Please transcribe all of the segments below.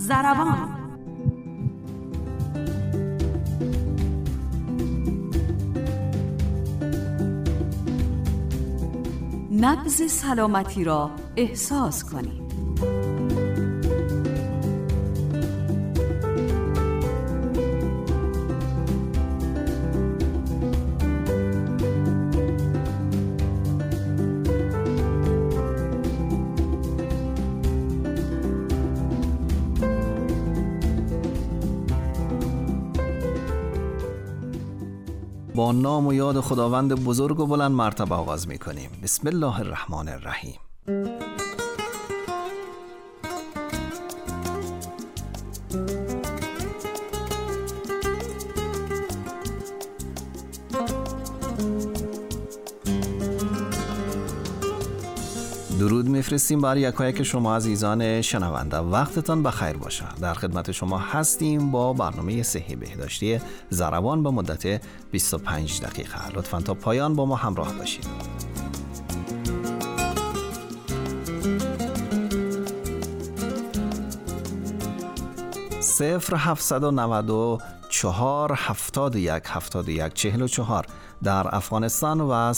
ضربان. نبض سلامتی را احساس کنید. با نام و یاد خداوند بزرگ و بلند مرتبه آغاز می کنیم. بسم الله الرحمن الرحیم. درود میفرستیم بر یکایک شما عزیزان شنونده. وقتتان بخیر باشه. در خدمت شما هستیم با برنامه صحی بهداشتی ضربان به مدت 25 دقیقه. لطفاً تا پایان با ما همراه باشید. 0-794-71-71-44 در افغانستان و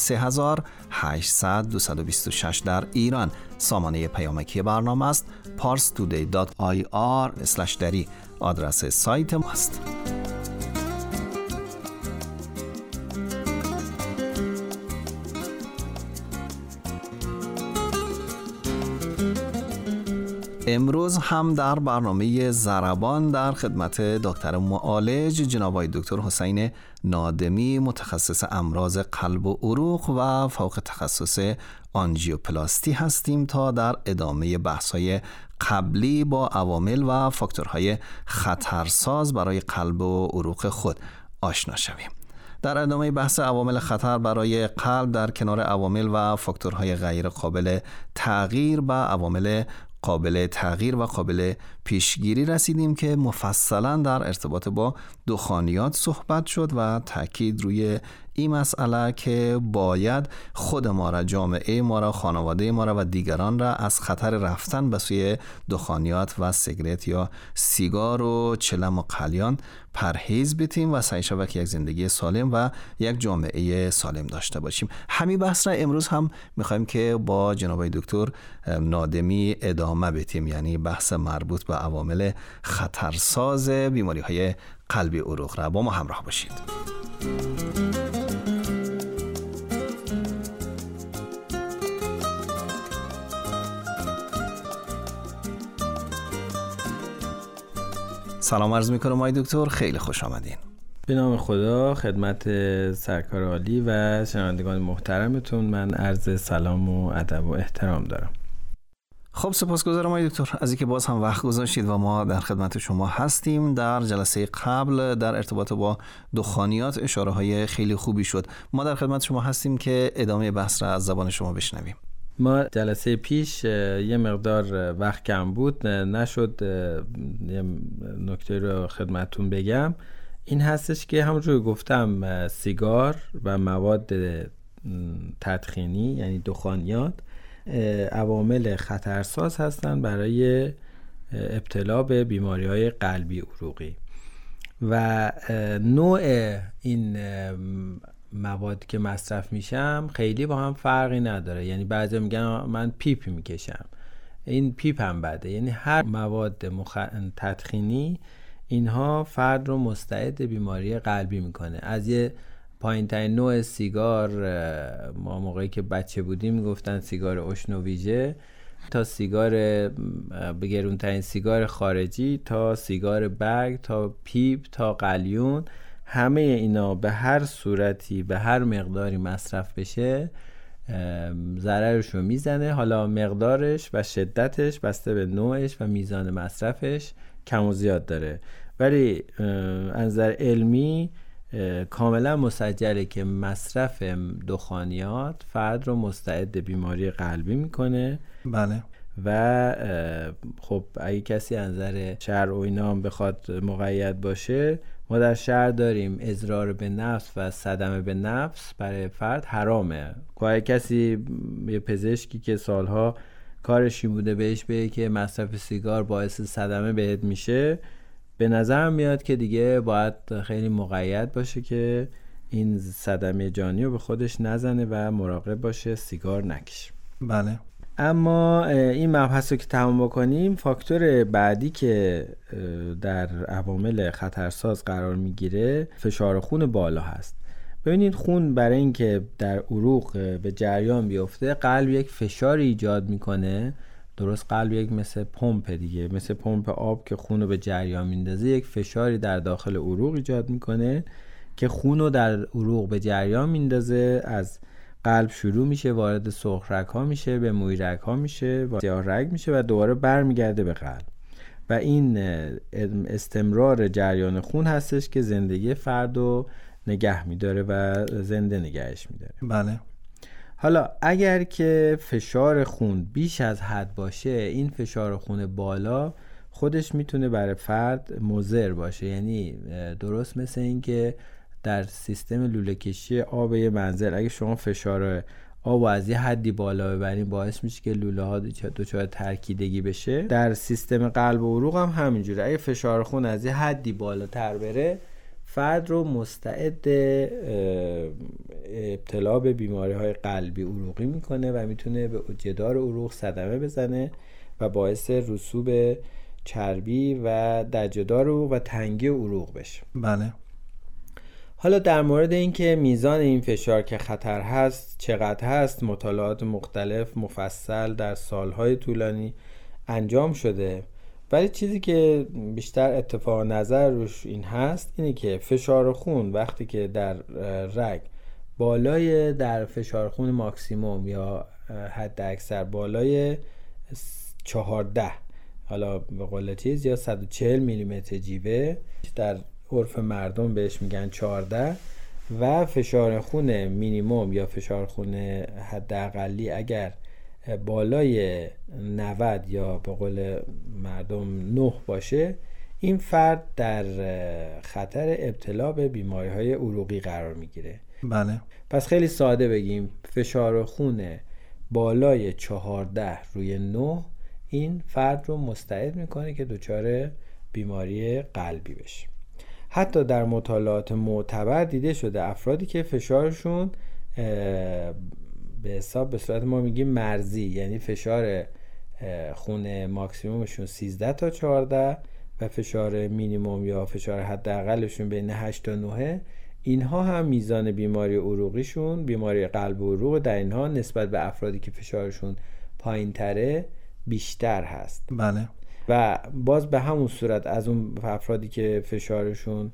3800-226 در ایران. سامانه پیامکی برنامه است parstoday.ir/dari. آدرس سایت ماست. امروز هم در برنامه ضربان در خدمت دکتر معالج جناب آقای دکتر حسین نادمی، متخصص امراض قلب و عروق و فوق تخصص آنژیوپلاستی هستیم تا در ادامه بحث‌های قبلی با عوامل و فاکتورهای خطرساز برای قلب و عروق خود آشنا شویم. در ادامه بحث عوامل خطر برای قلب در کنار عوامل و فاکتورهای غیر قابل تغییر به عوامل قابل تغییر و قابل پیشگیری رسیدیم که مفصلا در ارتباط با دخانیات صحبت شد و تاکید روی این مسئله که باید خود ما را، جامعه ما را، خانواده ما را و دیگران را از خطر رفتن به سوی دخانیات و سیگارت یا سیگار و چلم و قلیان پرهیز بدیم و سعی شود که یک زندگی سالم و یک جامعه سالم داشته باشیم. همین بحث را امروز هم میخوایم که با جناب دکتر نادمی ادامه بدیم، یعنی بحث مربوط به عوامل خطرساز بیماری های قلبی عروق را. با ما همراه باشید. سلام عرض میکنم آقای دکتر، خیلی خوش آمدین. به نام خدا، خدمت سرکار عالی و شنوندگان محترمتون من عرض سلام و ادب و احترام دارم. خب سپاسگزارم آقای دکتر از اینکه باز هم وقت گذاشتید و ما در خدمت شما هستیم. در جلسه قبل در ارتباط با دخانیات اشاره های خیلی خوبی شد. ما در خدمت شما هستیم که ادامه بحث را از زبان شما بشنویم. ما جلسه پیش یه مقدار وقت کم بود، نشد یه نکته رو خدمتون بگم. این هستش که همونجور گفتم سیگار و مواد تدخینی یعنی دخانیات عوامل خطرساز هستن برای ابتلا به بیماری‌های قلبی عروقی و نوع این مواد که مصرف میشم خیلی با هم فرقی نداره. یعنی بعضی میگن من پیپ میکشم، این پیپ هم بده. یعنی هر مواد تدخینی اینها فرد رو مستعد بیماری قلبی میکنه. از یه پایین ترین نوع سیگار، ما موقعی که بچه بودیم میگفتن سیگار اشنوویژه، تا سیگار بگرون ترین سیگار خارجی، تا سیگار برگ، تا پیپ، تا قلیون، همه اینا به هر صورتی به هر مقداری مصرف بشه ضررش رو میزنه. حالا مقدارش و شدتش بسته به نوعش و میزان مصرفش کم و زیاد داره، ولی از نظر علمی کاملا مسجله که مصرف دخانیات فرد رو مستعد بیماری قلبی میکنه. بله. و خب اگه کسی از نظر شرع و اینا هم بخواد مقید باشه، ما در شرع داریم اضرار به نفس و صدمه به نفس برای فرد حرامه. اگه کسی یه پزشکی که سالها کارش این بوده بهش بگه که مصرف سیگار باعث صدمه بهت میشه، به نظر میاد که دیگه باید خیلی مقید باشه که این صدمه جانی رو به خودش نزنه و مراقب باشه سیگار نکشه. بله. اما این مبحث رو که تمام بکنیم، فاکتور بعدی که در عوامل خطرساز قرار میگیره فشار خون بالا هست. ببینید خون برای اینکه در عروق به جریان بیفته، قلب یک فشار ایجاد میکنه. درست قلب یک مثل پمپ دیگه، مثل پمپ آب که خون رو به جریان میندازه، یک فشاری در داخل عروق ایجاد میکنه که خون رو در عروق به جریان میندازه. از قلب شروع میشه، وارد سرخ رگ ها میشه، به موی رگ ها میشه، سیاه رگ میشه و دوباره برمیگرده به قلب. و این استمرار جریان خون هستش که زندگی فرد رو نگه میداره و زنده نگهش میداره. بله. حالا اگر که فشار خون بیش از حد باشه، این فشار خون بالا خودش میتونه برای فرد مضر باشه. یعنی درست مثل این که در سیستم لوله کشی آب یه منزل، اگه شما فشار آب از یه حدی بالا ببرین، باعث میشه که لوله ها دچار ترکیدگی بشه. در سیستم قلب و عروق هم همینجوره. اگه فشار خون از یه حدی بالاتر بره، فرد رو مستعد ابتلا به بیماری های قلبی عروقی میکنه و میتونه به جدار عروق صدمه بزنه و باعث رسوب چربی و در جدار عروق و تنگی عروق بشه. بله. حالا در مورد اینکه میزان این فشار که خطر هست چقدر هست، مطالعات مختلف مفصل در سالهای طولانی انجام شده، ولی چیزی که بیشتر اتفاق نظر روش این هست اینه که فشار خون وقتی که در رگ بالای در فشار خون ماکسیموم یا حد اکثر بالای 14، حالا به قول چیز یا 140 میلیمتر جیوه، در عرف مردم بهش میگن 14، و فشار خون مینیموم یا فشار خون حداقلی اگر بالای 90 یا به قول مردم 9 باشه، این فرد در خطر ابتلا به بیماری‌های عروقی قرار میگیره. بله. پس خیلی ساده بگیم، فشار خون بالای 14 روی 9 این فرد رو مستعد میکنه که دچار بیماری قلبی بشه. حتی در مطالعات معتبر دیده شده افرادی که فشارشون به حساب به صورت ما میگیم مرزی، یعنی فشار خون ماکسیمومشون 13 تا 14 و فشار مینیموم یا فشار حداقلشون بین 8 تا 9، اینها هم میزان بیماری عروقیشون، بیماری قلب و عروق در اینها نسبت به افرادی که فشارشون پایین تره بیشتر هست. بله. و باز به همون صورت از اون افرادی که فشارشون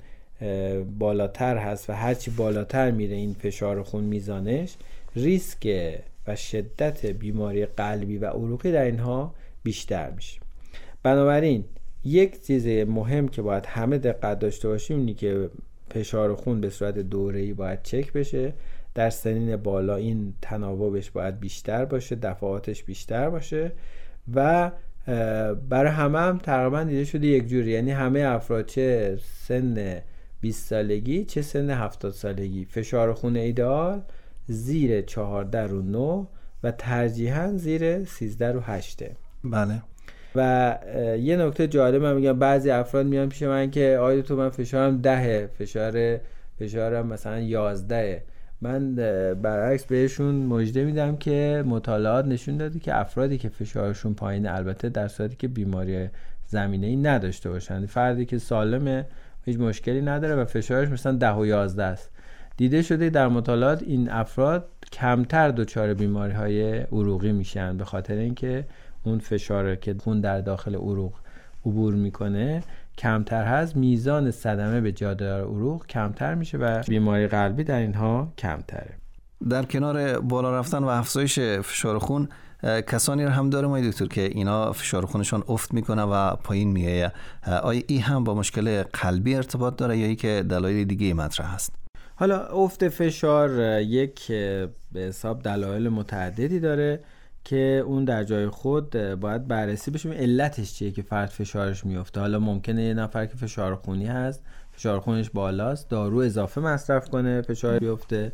بالاتر هست و هرچی بالاتر میره این فشار خون میزانش، ریسک و شدت بیماری قلبی و عروقی در اینها بیشتر میشه. بنابراین یک چیز مهم که باید همه دقت داشته باشیم اینه که فشار خون به صورت دوره‌ای باید چک بشه. در سنین بالا این تناوبش باید بیشتر باشه، دفعاتش بیشتر باشه و برای همه هم تقریبا دیده شده یک جوری، یعنی همه افراد چه سن 20 سالگی چه سن 70 سالگی فشار خون ایدئال زیر 14 رو 9 و ترجیحاً زیر 13 رو 8. بله. و یه نکته جالب من میگم، بعضی افراد میان پیش من که آیا تو من فشارم 10، فشارم مثلا 11. من برعکس بهشون مژده میدم که مطالعات نشون داده که افرادی که فشارشون پایینه، البته در صورتی که بیماری زمینه‌ای نداشته باشند، فردی که سالمه هیچ مشکلی نداره و فشارش مثلا 10 و 11 است، دیده شده در مطالعات این افراد کمتر دچار بیماری‌های عروقی میشن، به خاطر اینکه اون فشاری که خون در داخل عروق عبور میکنه کمتر هست، میزان صدمه به جادار عروق کمتر میشه و بیماری قلبی در اینها کمتره. در کنار بالا رفتن و افزایش فشار خون، کسانی رو هم داره ما دکتر که اینا فشار خونشان افت میکنه و پایین میایه. آیا این هم با مشکل قلبی ارتباط داره یا ای که دلایل دیگه مطرح هست؟ حالا افت فشار یک به حساب دلایل متعددی داره که اون در جای خود باید بررسی بشه علتش چیه که فرد فشارش میفته. حالا ممکنه یه نفر که فشار خونی هست، فشار خونش بالاست، دارو اضافه مصرف کنه فشار بیفته،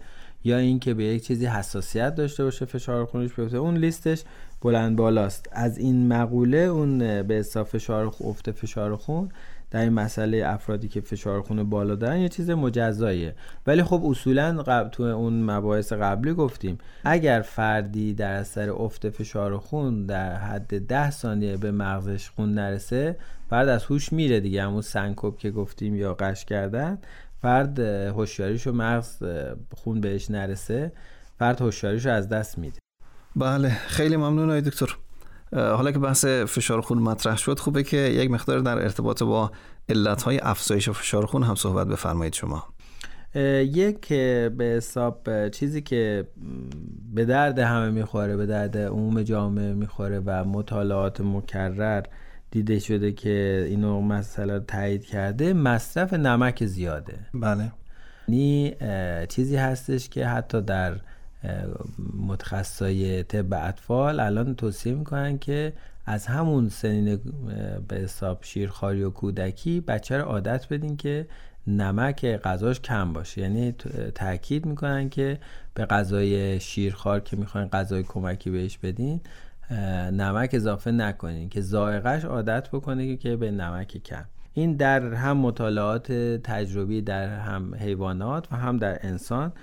یا اینکه به یک چیزی حساسیت داشته باشه فشار خونش بیفته. اون لیستش بلند بالاست. از این مقوله اون به حساب فشار خون در این مسئله افرادی که فشار خون بالا دارن یه چیز مجزاییه. ولی خب اصولا تو اون مباحث قبلی گفتیم اگر فردی در اثر افت فشار خون در حد 10 ثانیه به مغزش خون نرسه، فرد از هوش میره دیگه. همون سنکوب که گفتیم یا غش کردن، فرد هوشیاریشو مغز خون بهش نرسه، فرد هوشیاریشو از دست میده. بله، خیلی ممنون آقای دکتر. حالا که بحث فشار خون مطرح شد، خوبه که یک مقدار در ارتباط با علتهای افزایش فشار خون هم صحبت بفرمایید شما. یک به حساب چیزی که به درد همه میخوره، به درد عموم جامعه میخوره و مطالعات مکرر دیده شده که اینو مسئله تایید کرده، مصرف نمک زیاده. بله. یعنی چیزی هستش که حتی در متخصصای طب اطفال الان توصیه میکنن که از همون سنین به حساب شیرخواری و کودکی بچه رو عادت بدین که نمک غذاش کم باشه. یعنی تاکید میکنن که به غذای شیرخوار که میخواین غذای کمکی بهش بدین نمک اضافه نکنین که ذائقه‌اش عادت بکنه که به نمک کم. این در هم مطالعات تجربی در هم حیوانات و هم در انسان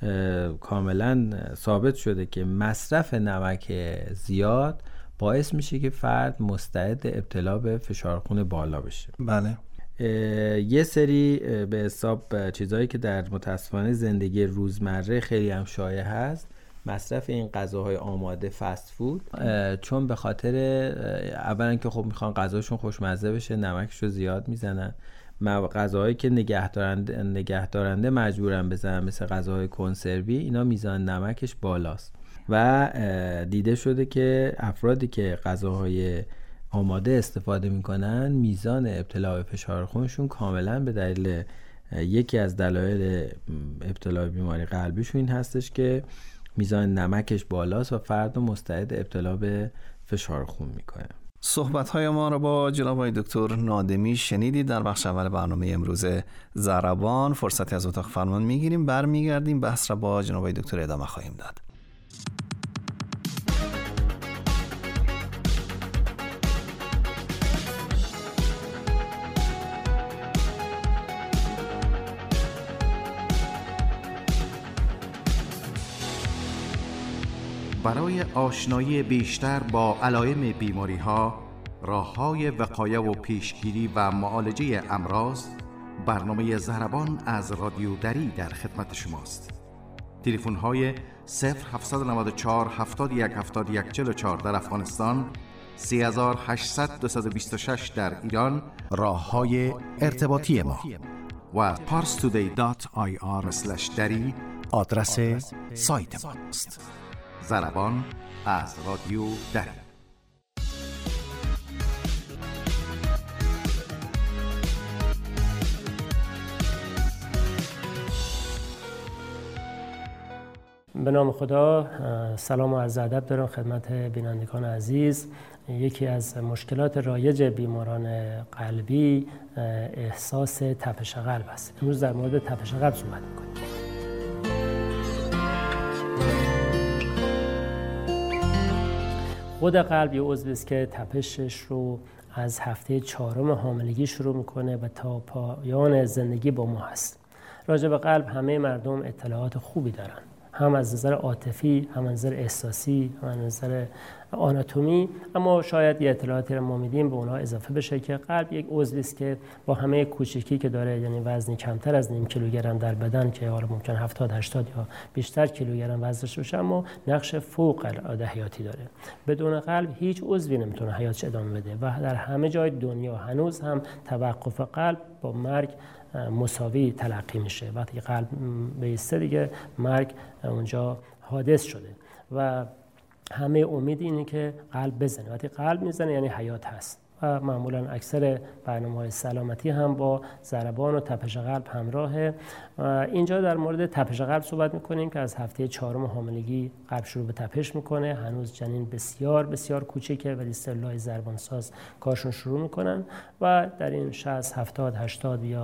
کاملا ثابت شده که مصرف نمک زیاد باعث میشه که فرد مستعد ابتلا به فشار خون بالا بشه. بله. یه سری به حساب چیزایی که در متاسفانه زندگی روزمره خیلی هم شایع هست، مصرف این غذاهای آماده فست فود، چون به خاطر اولا که خب میخوان غذاشون خوشمزه بشه نمکشو زیاد میزنن. غذاهایی که نگهدارنده مجبورن بزنن مثل غذاهای کنسروی، اینا میزان نمکش بالاست و دیده شده که افرادی که غذاهای آماده استفاده میکنن میزان ابتلا به فشار خونشون کاملا به دلیل یکی از دلایل ابتلا به بیماری قلبیشون این هستش که میزان نمکش بالاست و فرد مستعد ابتلا به فشار خون میکنه. صحبت‌های ما را با جناب آقای دکتر نادمی شنیدید. در بخش اول برنامه امروز ضربان فرصتی از اتاق فرمان میگیریم، برمیگردیم بحث را با جناب آقای دکتر ادامه خواهیم داد. برای آشنایی بیشتر با علائم بیماری‌ها، راه‌های وقایه و پیشگیری و معالجه امراض، برنامه ضربان از رادیو دری در خدمت شماست. تلفن‌های 0794 71 71 44 در افغانستان، 3800 226 در ایران راه‌های ارتباطی ما و parstoday.ir/dari آدرس سایت ماست. ضربان از رادیو دری. به نام خدا، سلام و عرض ادب دارم خدمت بینندگان عزیز. یکی از مشکلات رایج بیماران قلبی احساس تپش قلب است. امروز در مورد تپش قلب صحبت می‌کنیم. خود قلب یه عضوی است که تپشش رو از هفته 4 حاملگی شروع میکنه و تا پایان زندگی با ما هست. راجع به قلب همه مردم اطلاعات خوبی دارن، هم از نظر عاطفی، هم از نظر احساسی، هم از نظر آناتومی، اما شاید یه اطلاعاتی رو ما میدیم به اونها اضافه بشه که قلب یک عضوی است که با همه کوچیکی که داره، یعنی وزنی کمتر از نیم کیلوگرم در بدن که حالا ممکن 70 80 یا بیشتر کیلوگرم وزنش باشه، اما نقش فوق العاده حیاتی داره. بدون قلب هیچ عضوی نمیتونه حیاتش ادامه بده و در همه جای دنیا هنوز هم توقف قلب با مرگ مساوی تلقی میشه. وقتی قلب بیسته دیگه مرگ اونجا حادث شده و همه امید اینه که قلب بزنه. وقتی قلب میزنه یعنی حیات هست و معمولا اکثر برنامه‌های سلامتی هم با ضربان و تپش قلب همراهه. اینجا در مورد تپش قلب صحبت میکنیم که از هفته 4 حاملگی قلب شروع به تپش میکنه. هنوز جنین بسیار بسیار کوچیکه ولی سلولای ضربان ساز کارشون شروع میکنن و در این 60 70 80 یا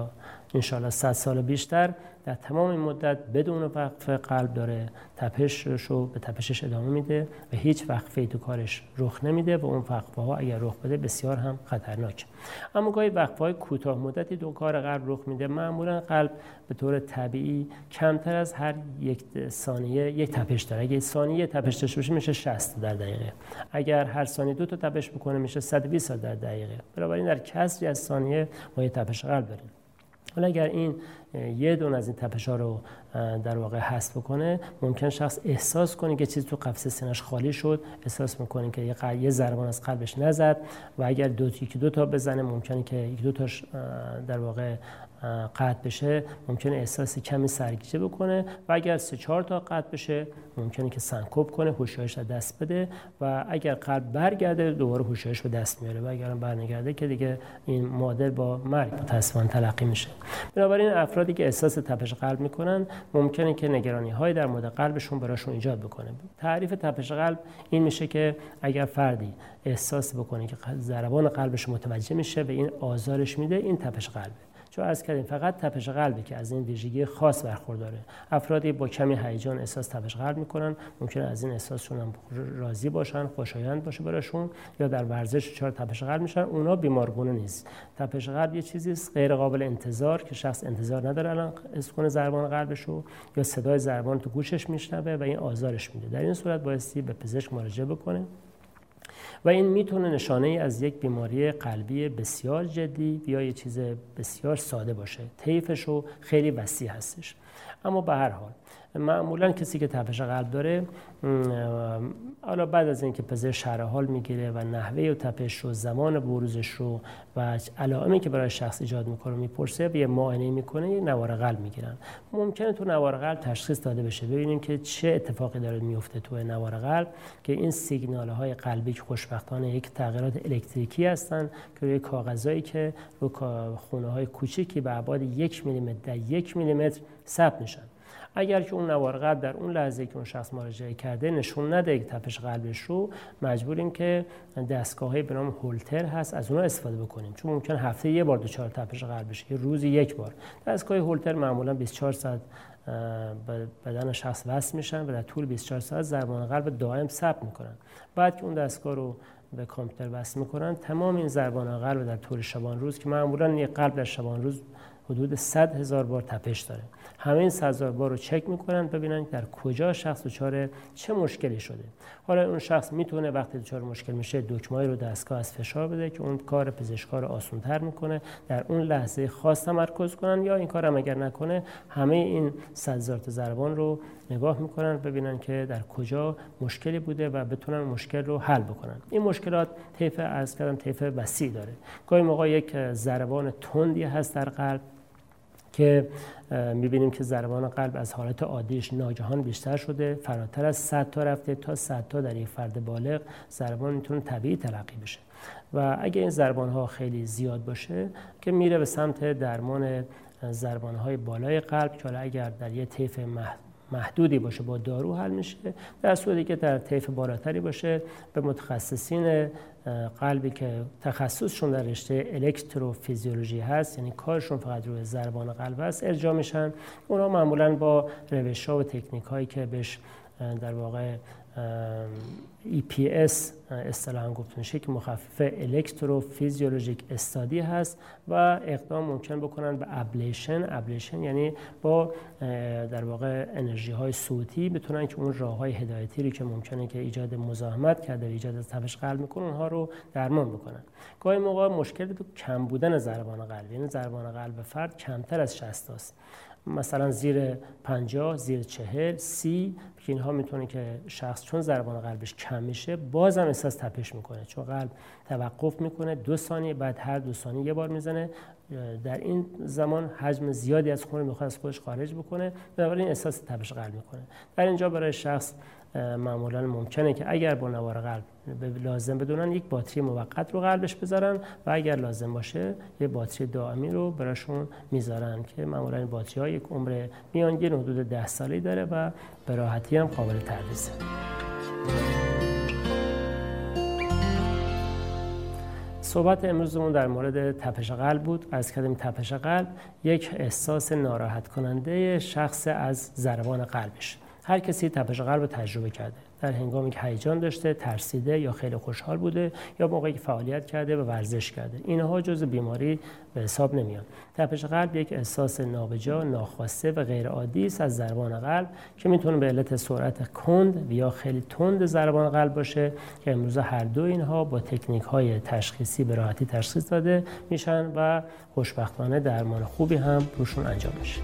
انشالله 100 سال بیشتر در تمام این مدت بدون وقفه قلب داره تپشش رو به تپشش ادامه میده و هیچ وقفه‌ای تو کارش رخ نمیده و اون وقفه ها اگر رخ بده بسیار هم خطرناکه. اما گاهی وقفه های کوتاه مدتی تو کار قلب رخ میده. معمولا قلب به طور طبیعی کمتر از هر یک ثانیه یک تپش داره. اگه ثانیه تپش داشته باشه میشه 60 در دقیقه. اگر هر ثانیه 2 تا تپش بکنه میشه 120 در دقیقه. بنابراین در کسری از ثانیه ما یک تپش قلب داریم. حالا اگر این یه دونه از این تپش‌ها رو در واقع حذف بکنه، ممکن شخص احساس کنه که چیزی تو قفسه سینه‌اش خالی شد، احساس می‌کنه که یه ضربان از قلبش نزد و اگر یکی دو تا بزنه ممکنه که یک دو تاش در واقع قطع بشه، ممکنه احساس کمی سرگیجه بکنه و اگر 3-4 تا قطع بشه ممکنه که سنکوب کنه، هوشیاریش رو دست بده و اگر قلب برگرده دوباره هوشیاریش رو دست میاره و اگر برنگرده که دیگه این معادل با مرگ متأسفانه تلقی میشه. بنابراین افرادی که احساس تپش قلب میکنن ممکنه که نگرانی‌های در مورد قلبشون براشون ایجاد بکنه. تعریف تپش قلب این میشه که اگر فردی احساس بکنه که ضربان قلبش متوجه میشه و این آزارش میده، این تپش قلبه. چون از کردیم فقط تپش قلبی که از این ویژگی خاص برخورداره. افرادی با کمی هیجان احساس تپش قلب میکنن، ممکنه از این احساسشون هم راضی باشن، خوشایند باشه براشون، یا در ورزش چهار تپش قلب میشن. اونا بیمارگونه نیست. تپش قلب یه چیزی است غیر قابل انتظار که شخص انتظار نداره الان حس کنه ضربان قلبشو یا صدای ضربان تو گوشش میشنوه و این آزارش میده. در این صورت بایستی به پزشک مراجعه بکنه و این میتونه نشانه ای از یک بیماری قلبی بسیار جدی یا یه چیز بسیار ساده باشه. طیفشو خیلی وسیع هستش. اما به هر حال معمولا کسی که تپش قلب داره، حالا بعد از اینکه پزشک شرح حال میگیره و نحوه و تپش رو، زمان بروزش رو و علائمی که برای شخص ایجاد میکنه میپرسه و یه معاینه میکنه، یه نوار قلب میگیرن. ممکنه تو نوار قلب تشخیص داده بشه، ببینیم که چه اتفاقی داره میفته تو نوار قلب، که این سیگنال های قلبی که خوشبختانه یک تغییرات الکتریکی هستن که روی کاغذایی که رو خونه های کوچیکی به ابعاد 1 میلیمتر در 1 میلیمتر ثبت میشن. اگر که اون نوار قلب در اون لحظه که اون شخص مراجعه کرده نشون نده یک تپش قلبش رو، مجبوریم که دستگاهی به نام هولتر هست از اونها استفاده بکنیم، چون ممکن هفته یه بار دچار تپش قلب بشه یا روزی یک بار. دستگاه هولتر معمولا 24 ساعت بدن شخص وصل میشن و در طول 24 ساعت ضربان قلب دائم ثبت میکنن. بعد که اون دستگاه رو به کامپیوتر وصل میکنن، تمام این ضربان قلب در طول شبان روز که معمولا یک قلب در شبان روز حدود 100,000 بار تپش داره، همه این 100,000 بار رو چک میکنن ببینن در کجا شخص دچار چه مشکلی شده. حالا اون شخص میتونه وقتی دچار مشکل میشه دکمه‌ای رو دستگاه از فشار بده که اون کار پزشکا رو آسان‌تر میکنه، در اون لحظه خاص تمرکز کنن، یا این کار هم اگر نکنه همه این 100,000 تا ضربان رو نگاه میکنن ببینن که در کجا مشکلی بوده و بتونن مشکل رو حل بکنن. این مشکلات طیف عرض کردم طیف وسیع داره. گاهی موقع یک ضربان تندی هست در قلب که می‌بینیم که ضربان قلب از حالت عادیش ناگهان بیشتر شده، فراتر از 100 تا رفته تا 100 تا در یک فرد بالغ ضربان میتونه طبیعی تلقی بشه و اگه این ضربان‌ها خیلی زیاد باشه که میره به سمت درمان ضربان‌های بالای قلب که اگر در یک طیف محدودی باشه با دارو حل میشه، در صورتی که در طیف بالاتری باشه به متخصصین قلبی که تخصصشون در رشته الکتروفیزیولوژی هست، یعنی کارشون فقط روی ضربان قلب است، ارجاع میشن. اونا معمولاً با روش‌ها و تکنیک‌هایی که بهش در واقع EPS اصطلاحاً گفته میشه که مخفف الکتروفیزیولوژیک استادی هست و اقدام ممکن بکنن به ابلیشن یعنی با در واقع انرژی های صوتی بتونن که اون راه های هدایتی رو که ممکنه که ایجاد مزاحمت کرده و ایجاد تپش قلب میکنه اونها رو درمان بکنن. گاهی موقع مشکل تو کم بودن ضربان قلب، یعنی ضربان قلب فرد کمتر از 60 است، مثلا زیر 50 زیر 40 30 که اینها میتونه که شخص چون ضربان قلبش کم میشه بازم احساس تپش میکنه، چون قلب توقف میکنه 2 ثانیه بعد هر 2 ثانیه یه بار میزنه، در این زمان حجم زیادی از خون میخواد از خودش خارج بکنه، بنابراین احساس تپش قلب میکنه. در اینجا برای شخص معمولا ممکنه که اگر با نوار قلب لازم بدونن یک باتری موقت رو قلبش بذارن و اگر لازم باشه یه باتری دائمی رو براشون میذارن که معمولا این باتری ها یک عمر میانگین حدود 10 سالی داره و به راحتی هم قابل تعویضه. صحبت امروزمون در مورد تپش قلب بود. از کلمه تپش قلب یک احساس ناراحت کننده شخص از ضربان قلبش. هر کسی تپش قلب رو تجربه کرده، در هنگامی که هیجان داشته، ترسیده یا خیلی خوشحال بوده یا موقعی که فعالیت کرده و ورزش کرده. اینها جزء بیماری به حساب نمیان. تپش قلب یک احساس نابجا، ناخواسته و غیر عادی است از ضربان قلب که میتونه به علت سرعت کند یا خیلی تند ضربان قلب باشه که امروزه هر دو اینها با تکنیک‌های تشخیصی به راحتی تشخیص داده میشن و خوشبختانه درمان خوبی هم روشون انجام میشه.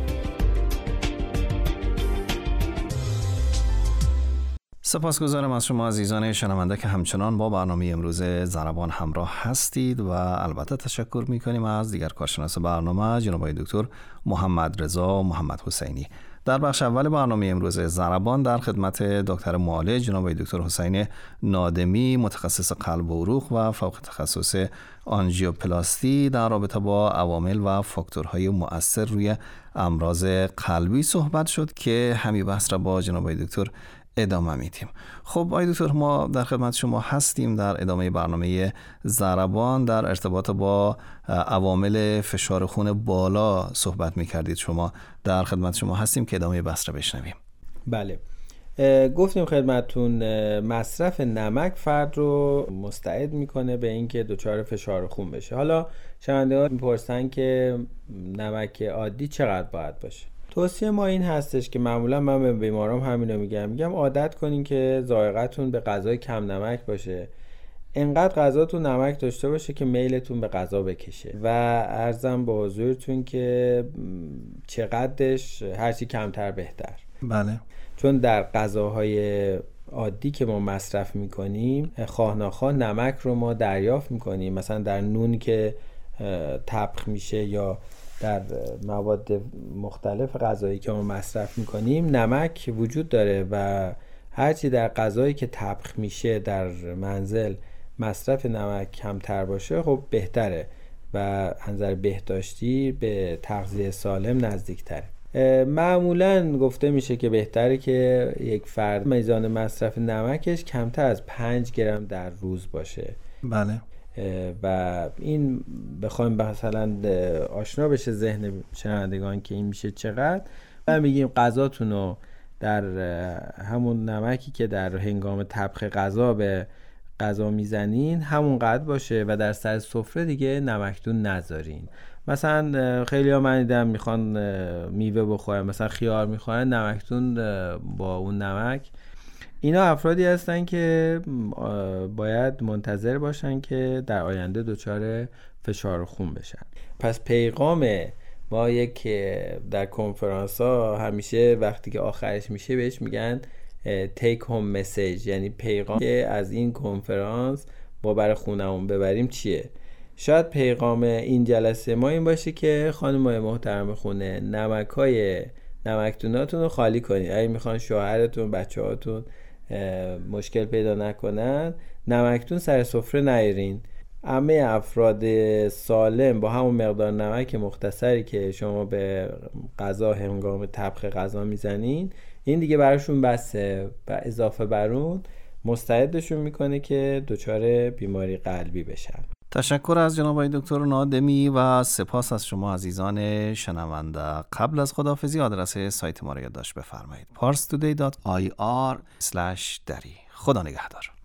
سپاسگزارم از شما عزیزان شنونده که همچنان با برنامه امروز ضربان همراه هستید و البته تشکر میکنیم از دیگر کارشناس برنامه جناب آقای دکتر محمد رضا محمد حسینی. در بخش اول برنامه امروز ضربان در خدمت دکتر معالج جناب آقای دکتر حسین نادمی متخصص قلب و عروق و فوق تخصص آنژیوپلاستی در رابطه با عوامل و فاکتورهای مؤثر روی امراض قلبی صحبت شد که همین بحث را با جناب آقای دکتر ادامه میدیم. خب آقای دکتر، ما در خدمت شما هستیم در ادامه برنامه ضربان. در ارتباط با عوامل فشار خون بالا صحبت میکردید، شما در خدمت شما هستیم که ادامه بحث را بشنویم. بله، گفتیم خدمتتون مصرف نمک فرد رو مستعد میکنه به اینکه دچار فشار خون بشه. حالا شنوندگان میپرسن که نمک عادی چقدر باید باشه؟ توصیه ما این هستش که معمولا من به بیمارام همینو میگم عادت کنین که ذائقه‌تون به غذای کم نمک باشه، انقدر غذاتون نمک داشته باشه که میلتون به غذا بکشه و عرضم به حضورتون که چقدرش هرچی کمتر بهتر. بله، چون چون در غذاهای عادی که ما مصرف میکنیم خواه ناخواه نمک رو ما دریافت میکنیم. مثلا در نون که طبخ میشه یا در مواد مختلف غذایی که ما مصرف میکنیم نمک وجود داره و هرچی در غذایی که طبخ میشه در منزل مصرف نمک کمتر باشه خب بهتره و از نظر بهداشتی به تغذیه سالم نزدیکتره. معمولا گفته میشه که بهتره که یک فرد میزان مصرف نمکش کمتر از 5 گرم در روز باشه. بله، و این بخوایم مثلا آشنا بشه ذهن شنوندگان که این میشه چقدر، و میگیم غذاتون رو در همون نمکی که در هنگام طبخ غذا به غذا میزنین همون قدر باشه و در سر سفره دیگه نمکتون نذارین. مثلا خیلی ها من دیدم میخوان میوه بخورن، مثلا خیار میخورن، نمکتون با اون نمک. اینا افرادی هستن که باید منتظر باشن که در آینده دچار فشار خون بشن. پس پیغام ما یک در کنفرانس ها همیشه وقتی که آخرش میشه بهش میگن take home message، یعنی پیغام که از این کنفرانس ما برای خونمون ببریم چیه. شاید پیغام این جلسه ما این باشه که خانم‌های محترم خونه نمکتوناتون رو خالی کنید. اگه میخوان شوهرتون بچه‌هاتون مشکل پیدا نکنن نمکتون سر سفره نیارین. همه افراد سالم با همون مقدار نمک مختصری که شما به غذا هنگام طبخ غذا میزنین این دیگه براشون بسه و اضافه بر اون مستعدشون میکنه که دچار بیماری قلبی بشن. تشکر از جناب آقای دکتر نادمی و سپاس از شما عزیزان شنونده. قبل از خداحافظی آدرس سایت ما را یادداشت بفرمایید: parstoday.ir/dari. خدا نگهدار.